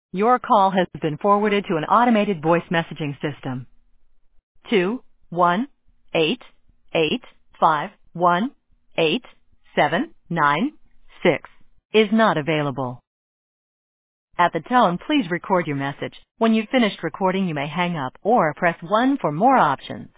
Your call has been forwarded to an automated voice messaging system. 21885187796 is not available. At the tone, please record your message. When you've finished recording, you may hang up or press 1 for more options.